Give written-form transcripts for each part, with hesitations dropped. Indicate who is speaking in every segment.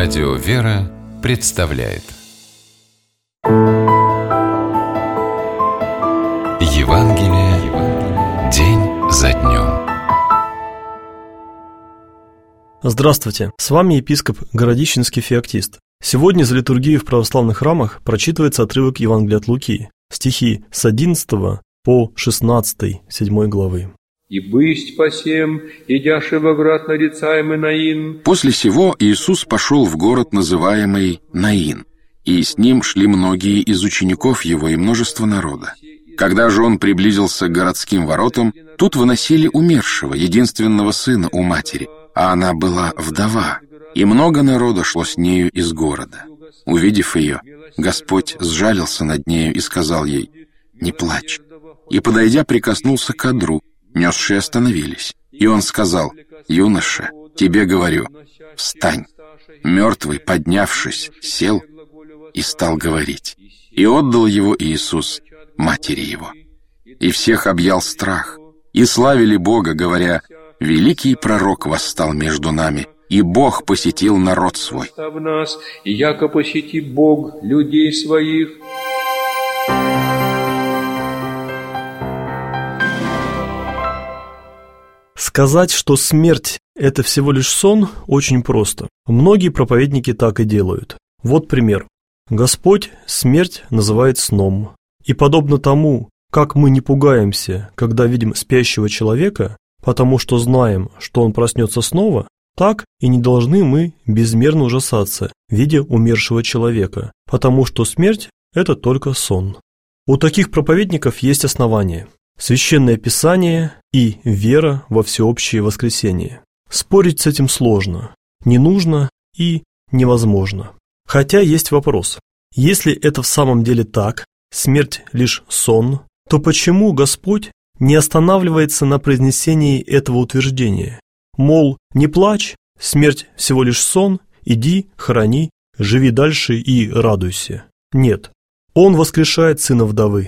Speaker 1: Радио «Вера» представляет Евангелие день за днем.
Speaker 2: Здравствуйте, с вами епископ Городищенский Феоктист. Сегодня за литургией в православных храмах прочитывается отрывок Евангелия от Луки, стихи с 11 по 16, 7 главы.
Speaker 3: «И бысть посем, идяши во град нарицаемый Наин».
Speaker 4: После сего Иисус пошел в город, называемый Наин, и с ним шли многие из учеников его и множество народа. Когда же он приблизился к городским воротам, тут выносили умершего, единственного сына у матери, а она была вдова, и много народа шло с нею из города. Увидев ее, Господь сжалился над нею и сказал ей: «Не плачь». И, подойдя, прикоснулся к одру. Несшие остановились. И он сказал: «Юноша, тебе говорю, встань». Мертвый, поднявшись, сел и стал говорить. И отдал его Иисус матери его. И всех объял страх. И славили Бога, говоря: «Великий пророк восстал между нами, и Бог посетил народ свой».
Speaker 3: И яко посети Бог людей своих.
Speaker 2: Сказать, что смерть – это всего лишь сон, очень просто. Многие проповедники так и делают. Вот пример. Господь смерть называет сном. И подобно тому, как мы не пугаемся, когда видим спящего человека, потому что знаем, что он проснется снова, так и не должны мы безмерно ужасаться, видя умершего человека, потому что смерть – это только сон. У таких проповедников есть основания. Священное Писание и вера во всеобщее воскресение. Спорить с этим сложно, не нужно и невозможно. Хотя есть вопрос. Если это в самом деле так, смерть лишь сон, то почему Господь не останавливается на произнесении этого утверждения? Мол, не плачь, смерть всего лишь сон, иди, храни, живи дальше и радуйся. Нет, Он воскрешает сына вдовы.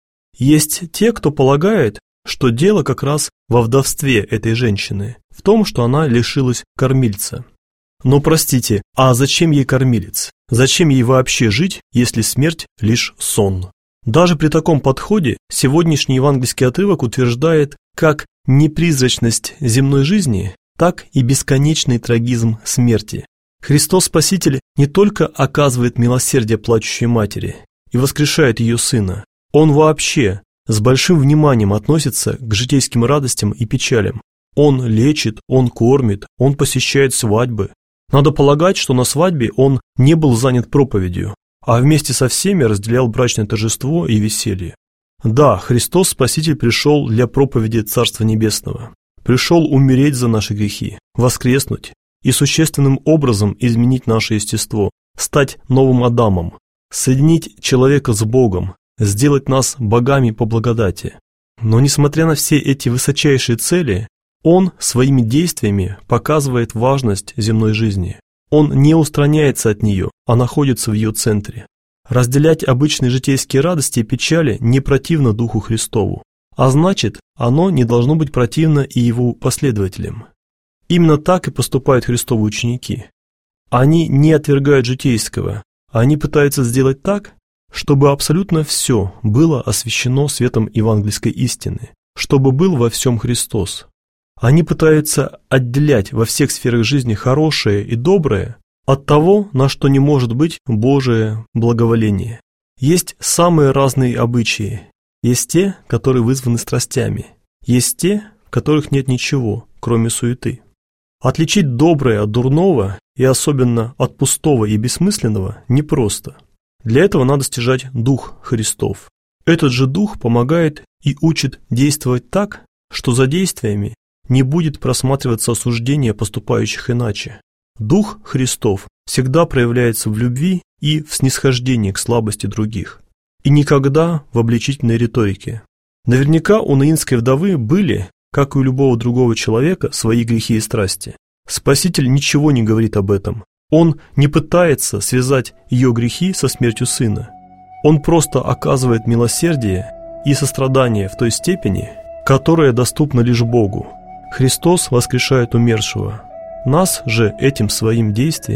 Speaker 2: Есть те, кто полагает, что дело как раз во вдовстве этой женщины, в том, что она лишилась кормильца. Но простите, а зачем ей кормилец? Зачем ей вообще жить, если смерть лишь сон? Даже при таком подходе сегодняшний евангельский отрывок утверждает как непризрачность земной жизни, так и бесконечный трагизм смерти. Христос Спаситель не только оказывает милосердие плачущей матери и воскрешает ее сына, Он вообще с большим вниманием относится к житейским радостям и печалям. Он лечит, Он кормит, Он посещает свадьбы. Надо полагать, что на свадьбе Он не был занят проповедью, а вместе со всеми разделял брачное торжество и веселье. Да, Христос Спаситель пришел для проповеди Царства Небесного. Пришел умереть за наши грехи, воскреснуть и существенным образом изменить наше естество, стать новым Адамом, соединить человека с Богом, сделать нас богами по благодати. Но несмотря на все эти высочайшие цели, Он своими действиями показывает важность земной жизни. Он не устраняется от нее, а находится в ее центре. Разделять обычные житейские радости и печали не противно Духу Христову, а значит, оно не должно быть противно и Его последователям. Именно так и поступают Христовы ученики. Они не отвергают житейского, они пытаются сделать так, чтобы абсолютно все было освящено светом евангельской истины, чтобы был во всем Христос. Они пытаются отделять во всех сферах жизни хорошее и доброе от того, на что не может быть Божие благоволение. Есть самые разные обычаи. Есть те, которые вызваны страстями. Есть те, в которых нет ничего, кроме суеты. Отличить доброе от дурного и особенно от пустого и бессмысленного непросто. Для этого надо стяжать Дух Христов. Этот же Дух помогает и учит действовать так, что за действиями не будет просматриваться осуждение поступающих иначе. Дух Христов всегда проявляется в любви и в снисхождении к слабости других. И никогда в обличительной риторике. Наверняка у наинской вдовы были, как и у любого другого человека, свои грехи и страсти. Спаситель ничего не говорит об этом. Он не пытается связать ее грехи со смертью сына. Он просто оказывает милосердие и сострадание в той степени, которая доступна лишь Богу. Христос воскрешает умершего. Нас же этим своим действием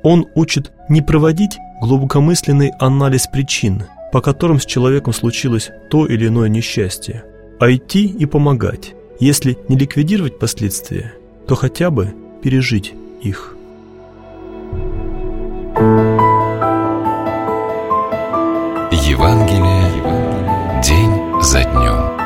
Speaker 2: Он учит не проводить глубокомысленный анализ причин, по которым с человеком случилось то или иное несчастье, а идти и помогать. Если не ликвидировать последствия, то хотя бы пережить их.
Speaker 1: Евангелие день за днем.